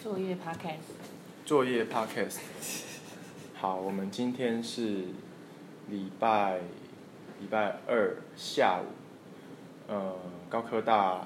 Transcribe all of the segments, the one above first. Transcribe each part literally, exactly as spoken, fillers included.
作业 podcast。 作业 podcast。好，我们今天是礼拜礼拜二下午，呃，高科大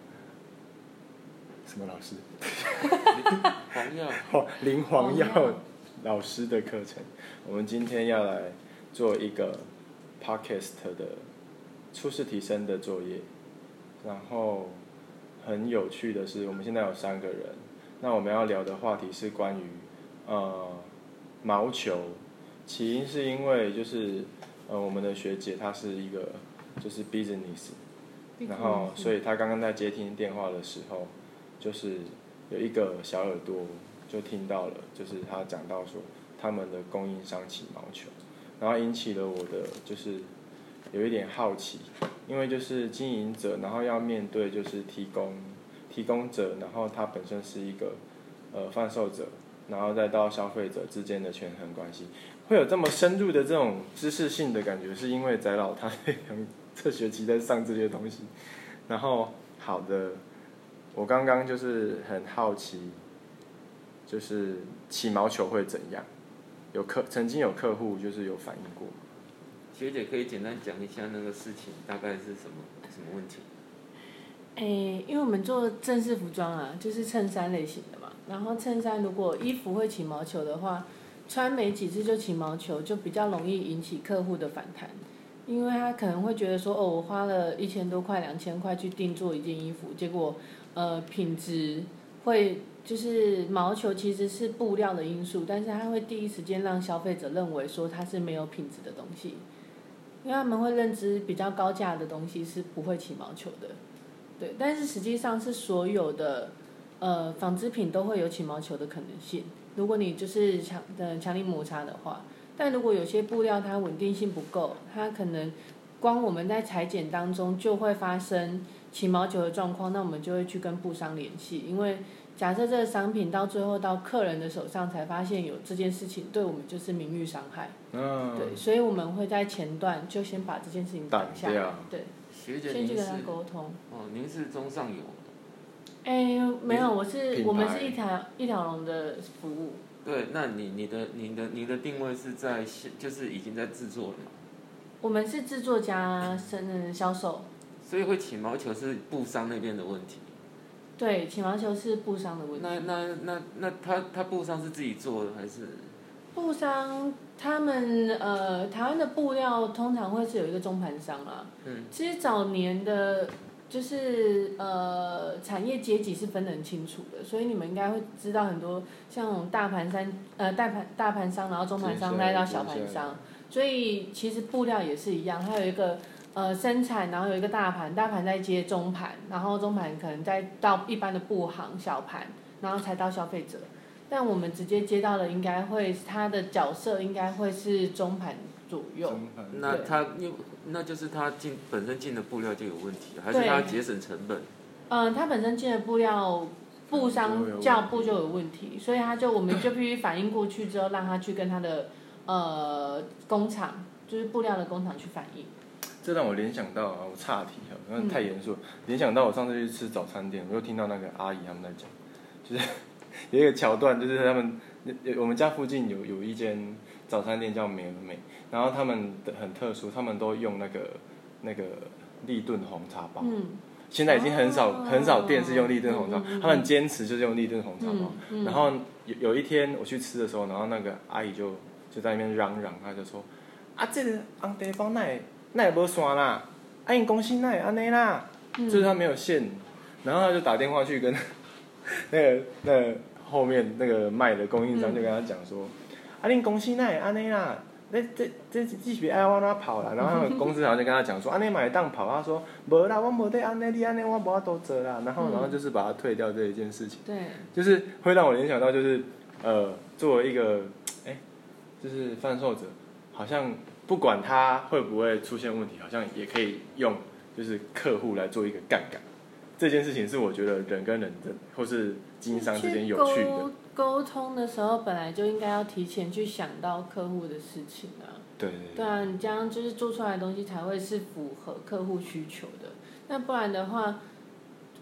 什么老师？ 黄耀。 哦，林黄耀老师的课程。我们今天要来做一个 podcast 的初试提升的作业，然后很有趣的是，我们现在有三个人。那我们要聊的话题是关于呃毛球，起因是因为就是呃我们的学姐她是一个就是 business， 然后所以她刚刚在接听电话的时候，就是有一个小耳朵就听到了，就是她讲到说他们的供应商起毛球，然后引起了我的就是有一点好奇，因为就是经营者，然后要面对就是提供。提供者，然后他本身是一个呃贩售者，然后再到消费者之间的权衡关系，会有这么深入的这种知识性的感觉，是因为翟老他这学期在上这些东西。然后好的，我刚刚就是很好奇，就是起毛球会怎样？有客曾经有客户就是有反映过。 学姐可以简单讲一下那个事情大概是什么什么问题？ 诶，因为我们做正式服装啊，就是衬衫类型的嘛。然后衬衫如果衣服会起毛球的话，穿没几次就起毛球，就比较容易引起客户的反弹，因为他可能会觉得说，哦，我花了一千多块、两千块去定做一件衣服，结果呃品质会就是毛球其实是布料的因素，但是他会第一时间让消费者认为说它是没有品质的东西，因为他们会认知比较高价的东西是不会起毛球的。对，但是实际上是所有的呃纺织品都会有起毛球的可能性，如果你就是强的强力摩擦的话，但如果有些布料它稳定性不够，它可能光我们在裁剪当中就会发生起毛球的状况，那我们就会去跟布商联系，因为假设这个商品到最后到客人的手上才发现有这件事情，对我们就是名誉伤害。 嗯， 对，所以我们会在前段就先把这件事情挡下来。对。 学姐， 先去跟他沟通。 哦，您是中上游的。 哎，没有，我是我们是一条一条龙的服务。 对，那你你的你的你的定位是在就是已经在制作了吗？ 我们是制作加生销售。 所以会起毛球是布商那边的问题。 对，起毛球是布商的问题。 那那那那他他布商是自己做的还是？ 布商他们呃，台湾的布料通常会是有一个中盘商啦。嗯。其实早年的，就是呃产业阶级是分得很清楚的，所以你们应该会知道很多像那种大盘商呃大盘大盘商，然后中盘商再到小盘商，所以其实布料也是一样，它有一个呃生产，然后有一个大盘，大盘再接中盘，然后中盘可能再到一般的布行小盘，然后才到消费者。但我们直接接到的应该会，他的角色应该会是中盘左右。 那他又那就是他进本身进的布料就有问题，还是他节省成本？ 嗯、呃，他本身进的布料，布商叫布就有问题，所以他就我们就必须反映过去之后，让他去跟他的呃工厂，就是布料的工厂去反映。 这让我联想到啊，我岔题哈，因为太严肃、嗯。联想到我上次去吃早餐店，我又听到那个阿姨他们在讲，就是。有一个桥段，就是他们我们家附近有有一间早餐店叫美而美，然后他们的很特殊，他们都用那个那个立顿红茶包。嗯。现在已经很少、哦、很少店是用立顿红茶包、嗯嗯嗯，他们坚持就是用立顿红茶包。嗯嗯、然后有有一天我去吃的时候，然后那个阿姨就就在那边嚷嚷，她就说：“啊，这个红茶包哪哪无线啦？啊，因公司哪会安尼啦？”嗯、就是他没有线，然后他就打电话去跟。那个那个后面那个卖的供应商就跟他讲说，嗯、啊，恁公司哪会安尼啦？这这这这是爱往哪跑啦？然后公司好像就跟他讲说，安尼嘛会当跑，他说，无啦，我无得安尼，你安尼我无法度做啦。然后然后就是把他退掉这一件事情。对。就是会让我联想到，就是呃，作为一个哎、欸，就是贩售者，好像不管他会不会出现问题，好像也可以用就是客户来做一个杠杆。这件事情是我觉得人跟人的或是经商之间有趣的沟通的时候，本来就应该要提前去想到客户的事情啊。 对对对。 对啊，你这样就是做出来的东西才会是符合客户需求的。那不然的话，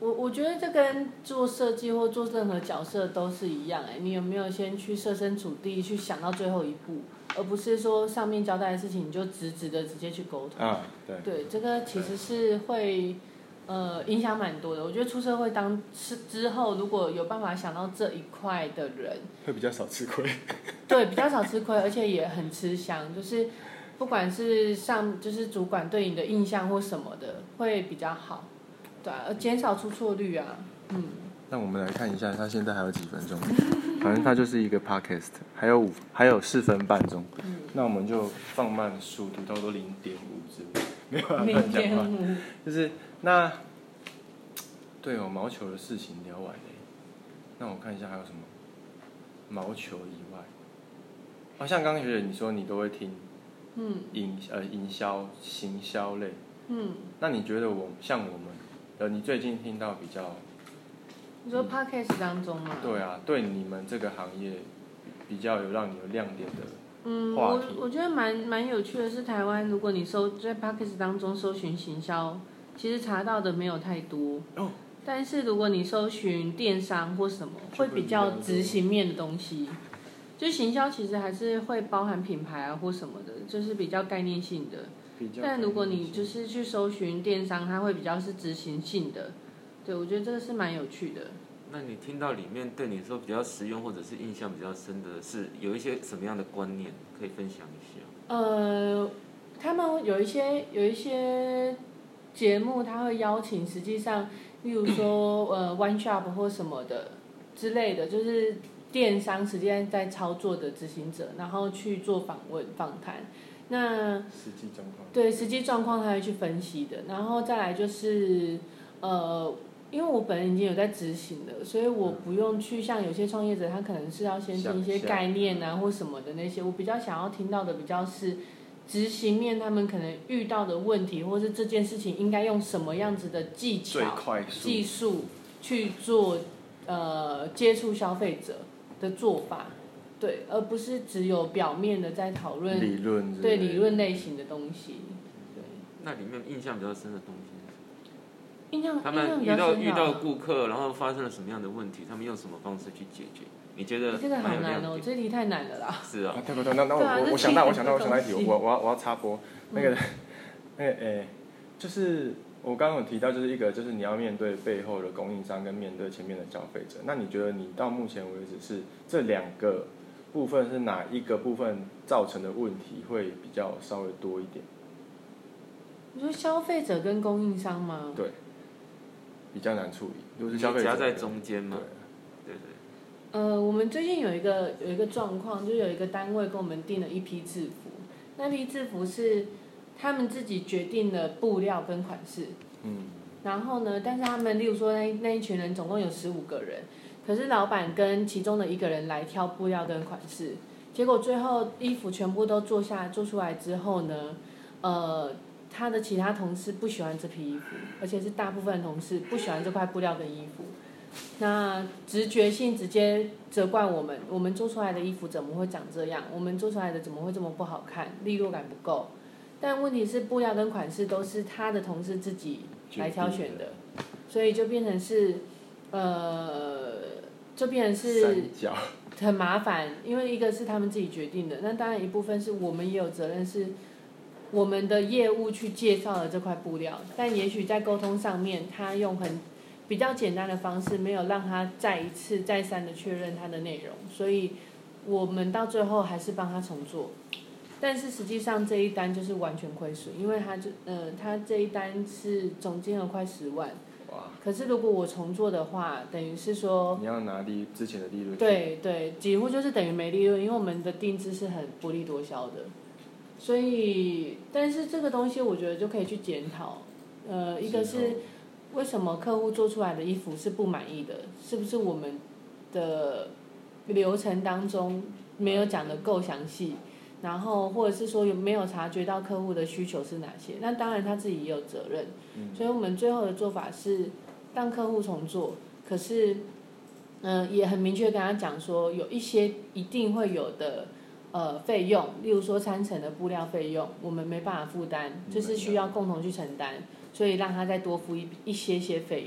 我我觉得这跟做设计或做任何角色都是一样哎，你有没有先去设身处地去想到最后一步，而不是说上面交代的事情你就直直的直接去沟通。 啊，对。 对，这个其实是会呃影响蛮多的。我觉得出社会当之后，如果有办法想到这一块的人， 会比较少吃亏。 对，比较少吃亏，而且也很吃香，就是不管是上就是主管对你的印象或什么的，会比较好。对啊，减少出错率啊，嗯。 那我们来看一下，他现在还有几分钟？反正它就是一个 podcast， 还有五，还有四分半钟。嗯。那我们就放慢速度，差不多零点五之类，没有办法乱讲话。就是那，对哦，毛球的事情聊完嘞。那我看一下还有什么？毛球以外，好、啊、像刚刚学姐你说你都会听，嗯，营呃营销、行销类，嗯。那你觉得我像我们？呃，你最近听到比较， 你说 podcast 当中吗？ 对啊，对你们这个行业比较有让你有亮点的嗯， 话题。 我我觉得蛮蛮有趣的是，台湾如果你搜在 podcast 当中搜寻行销，其实查到的没有太多。哦。但是如果你搜寻电商或什么，会比较执行面的东西。就行销其实还是会包含品牌啊或什么的，就是比较概念性的。但如果你就是去搜寻电商，它会比较是执行性的，对，我觉得这个是蛮有趣的。 那你听到里面对你说比较实用或者是印象比较深的是有一些什么样的观念可以分享一下？ 呃，他们有一些有一些节目，他会邀请，实际上，例如说呃 One Shop 或什么的之类的，就是电商实际上在操作的执行者，然后去做访问访谈。那实际状况对实际状况他会去分析的，然后再来就是呃，因为我本人已经有在执行了，所以我不用去像有些创业者，他可能是要先听一些概念啊或什么的那些，我比较想要听到的比较是执行面，他们可能遇到的问题，或是这件事情应该用什么样子的技巧、技术去做呃接触消费者的做法。对，而不是只有表面的在讨论理论， 对理论类型的东西。对。 那里面印象比较深的东西是什么？ 印象他们遇到遇到顾客，然后发生了什么样的问题？他们用什么方式去解决？你觉得？ 这个好难哦，这题太难了啦。 是啊。 对不对？那那我我我想到我想到我想到一题，我我要我要插播那个那个诶，就是我刚刚有提到，就是一个就是你要面对背后的供应商跟面对前面的消费者。那你觉得你到目前为止是这两个部分是哪一个部分造成的问题会比较稍微多一点？ 你说消费者跟供应商吗？ 对，比较难处理。如果是消费者夹在中间嘛。 对。 对对。 呃，我们最近有一个有一个状况，就有一个单位跟我们订了一批制服，那批制服是他们自己决定的布料跟款式。嗯。然后呢，但是他们例如说那那一群人总共有十五个人。可是老板跟其中的一个人来挑布料跟款式，结果最后衣服全部都做下做出来之后呢，呃，他的其他同事不喜欢这批衣服，而且是大部分同事不喜欢这块布料跟衣服，那直觉性直接责怪我们，我们做出来的衣服怎么会长这样？我们做出来的怎么会这么不好看？利落感不够。但问题是布料跟款式都是他的同事自己来挑选的，所以就变成是。呃，就变成是很麻烦，因为一个是他们自己决定的，那当然一部分是我们也有责任，是我们的业务去介绍了这块布料，但也许在沟通上面，他用很比较简单的方式，没有让他再一次再三的确认他的内容，所以我们到最后还是帮他重做，但是实际上这一单就是完全亏损，因为他就呃他这一单是总金额快十万。可是如果我重做的话，等于是说你要拿利之前的利润。 对对，几乎就是等于没利润，因为我们的定制是很薄利多销的，所以但是这个东西我觉得就可以去检讨，呃，一个是为什么客户做出来的衣服是不满意的，是不是我们的流程当中没有讲得够详细？然后或者是说有没有察觉到客户的需求是哪些？那当然他自己也有责任，嗯、所以我们最后的做法是让客户重做，可是，嗯、呃，也很明确跟他讲说，有一些一定会有的呃费用，例如说餐程的布料费用，我们没办法负担，就是需要共同去承担，所以让他再多付一一些些费用，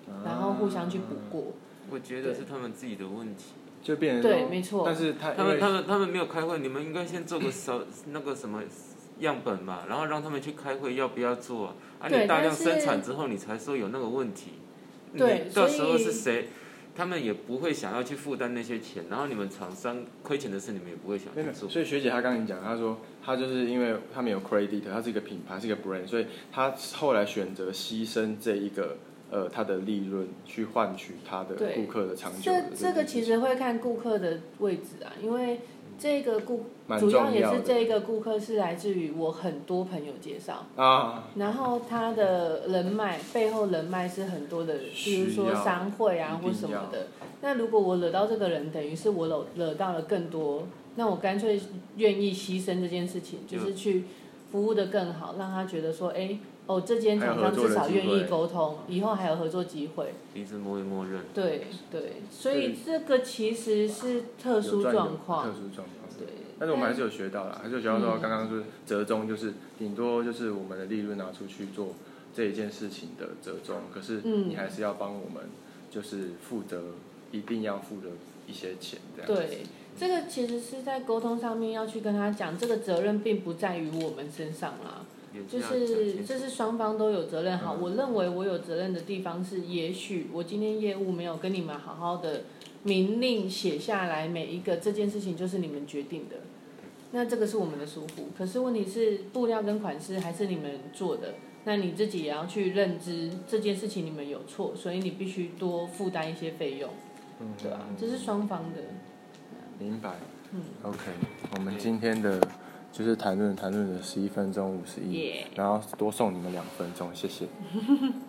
然后互相去补过。 我觉得是他们自己的问题。 就变成对，没错。 但是他他们他们他们没有开会，你们应该先做个小那个什么样本嘛，然后让他们去开会，要不要做啊？啊，你大量生产之后，你才说有那个问题。 对， 到时候是谁？他们也不会想要去负担那些钱，然后你们厂商亏钱的事，你们也不会想去做。 所以学姐她刚刚讲，她说她就是因为他们有 credit， 它是一个品牌，是一个 brand， 所以她后来选择牺牲这一个呃它的利润，去换取她的顾客的长久的这。 这这个其实会看顾客的位置啊，因为这个顾主要也是这个顾客是来自于我很多朋友介绍啊，然后他的人脉背后人脉是很多的，比如说商会啊或什么的。那如果我惹到这个人，等于是我惹惹到了更多，那我干脆愿意牺牲这件事情，就是去服务的更好，让他觉得说，哎，哦，这间厂商至少愿意沟通，以后还有合作机会。 彼此摸一摸认。 对对，所以这个其实是特殊状况。 特殊状况。 对。 但是我们还是有学到啦，还是有学到说刚刚就是折中，就是顶多就是我们的利润拿出去做这一件事情的折中，可是你还是要帮我们就是负责一定要付的一些钱这样。 对，这个其实是在沟通上面要去跟他讲，这个责任并不在于我们身上啦。就是这是双方都有责任。好，我认为我有责任的地方是，也许我今天业务没有跟你们好好的明令写下来，每一个这件事情就是你们决定的，那这个是我们的疏忽。可是问题是布料跟款式还是你们做的，那你自己也要去认知这件事情你们有错，所以你必须多负担一些费用，嗯，对吧？这是双方的。 明白。嗯 ，OK， 我们今天的。就是谈论谈论了十一分钟五十一，然后多送你们两分钟，谢谢。